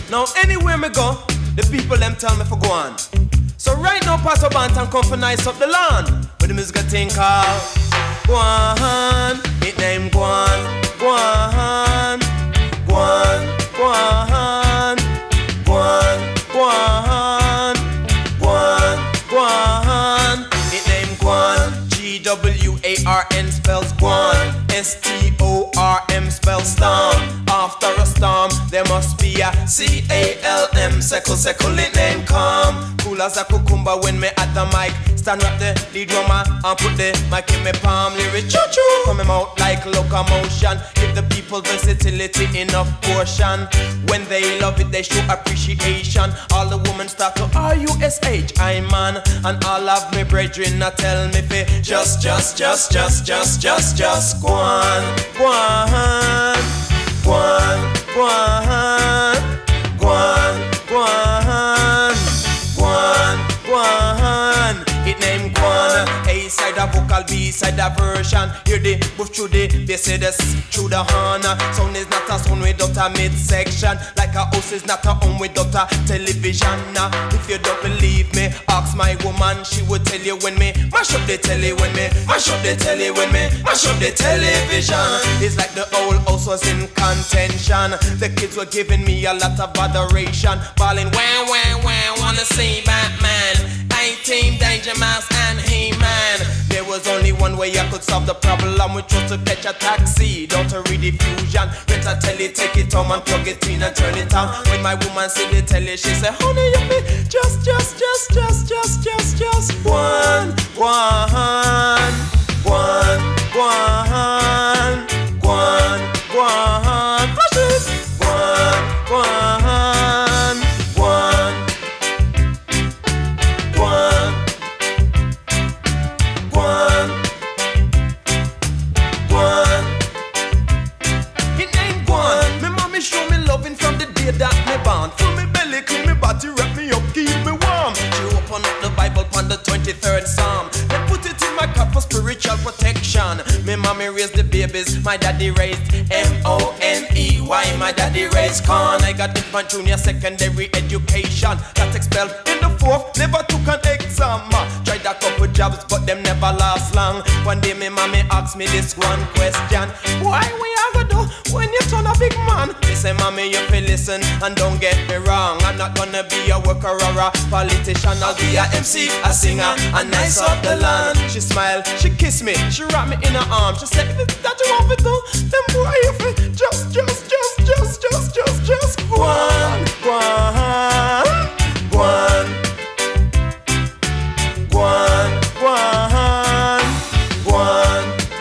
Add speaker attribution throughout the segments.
Speaker 1: Now anywhere me go, the people them tell me for go on. So right now Pastor Banton come for nice up the land. But the music thing called Guan. It name Guan. Guan. Guan. Guan. Guan. Guan. Guan. Guan. It name Guan. G-W-A-R-N spells Guan. S-T-O-R-M spells storm. After a storm, there must be a C-A-L-M. Seckle, it name calm. Cool as a cucumber when me at the mic. Stand up the lead drummer and put the mic in my palm. Lyric choo-choo from my mouth like locomotion. Give the people versatility enough portion. When they love it, they show appreciation. All the women start to R-U-S-H, I man. And all of me brethren a tell me fi just go on, go on, go on, go on, go on, go on, go on, go on. It name Guan. A side a vocal, B side a version. Hear the move through the bass, this through the horn. Sound is not a sound without a midsection. Like a house is not a home without a television. If you don't believe me, ask my woman. She would tell you when me mash up the telly, when me mash up the telly, when me mash up the television. It's like the whole house was in contention. The kids were giving me a lot of adoration, bawling wah wah wah, wanna see Batman. Team Danger Mouse and He-Man. There was only one way I could solve the problem, which was to catch a taxi down to rediffusion. Rent a telly, take it home and plug it in and turn it on. When my woman see the telly, she said, honey, you be just one, one, one, one, one, one, flashes, one, one, one. That me born. Fill me belly, clean me body, wrap me up, keep me warm. She open up the Bible on the 23rd Psalm. Then put it in my cup for spiritual protection. Me mommy raised the babies, my daddy raised M-O-N-E-Y. My daddy raised corn. I got infant, junior, secondary education. Got expelled in the 4th, never took an exam. Tried a couple jobs, but them never last long. One day me mommy asked me this one question. Why we are gonna do when you turn a big man? Me say, mommy, you feel listen and don't get me wrong. I'm not gonna be a worker or a politician. I'll be a MC, a singer, a nice up the land. She smiled, she kissed me, she wrapped me in her arms. She said, if it's that you want me to, then boy, you feel just go on, go on, go on, go on, go on, go on,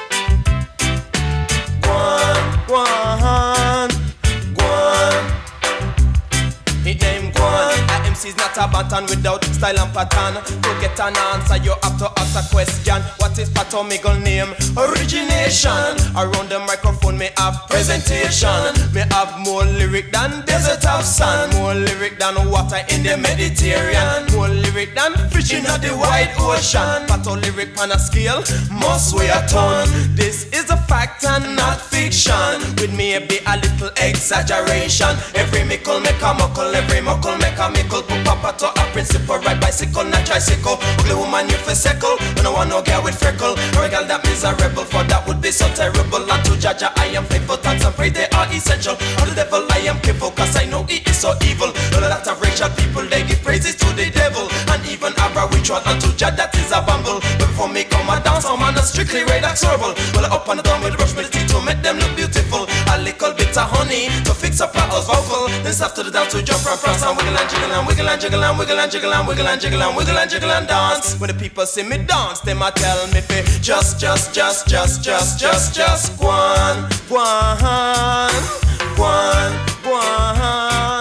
Speaker 1: go on, go on, go on. It name Guan. A MC's not a button without style and pattern. To get an answer, you have to ask a question. What is Patomical name? Origination. Around the microphone, me have presentation. Me have more lyric than desert of sun. More lyric than water in the Mediterranean. More lyric than fish in the wide ocean. Pato lyric on a scale must weigh a ton. This is a fact and not fiction. With maybe a little exaggeration. Every mickle make a muckle, every muckle make a mickle. Put papa to a principle, ride bicycle, not tricycle. Ugly woman you for seckle, you don't want no girl with freckle. Or a girl that means a rebel, for that would be so terrible. And to Jaja I am faithful, thanks and pray they are essential. Of the devil I am careful, cause I know he is so evil. A lot of racial people they give praises to the devil. And even Abra ritual unto Jah that is a bumble. But before me come a dance, I'm on a strictly radar horrible. Well up and down with brush me teeth to make them look beautiful. A little bit of honey to fix up a house vocal. Then stop to the dance to jump from France and wiggle and jiggle and wiggle and jiggle and wiggle and jiggle and wiggle and jiggle and wiggle and jiggle and dance. When the people see me dance, them a tell me fi just go on, go on, go on, go on.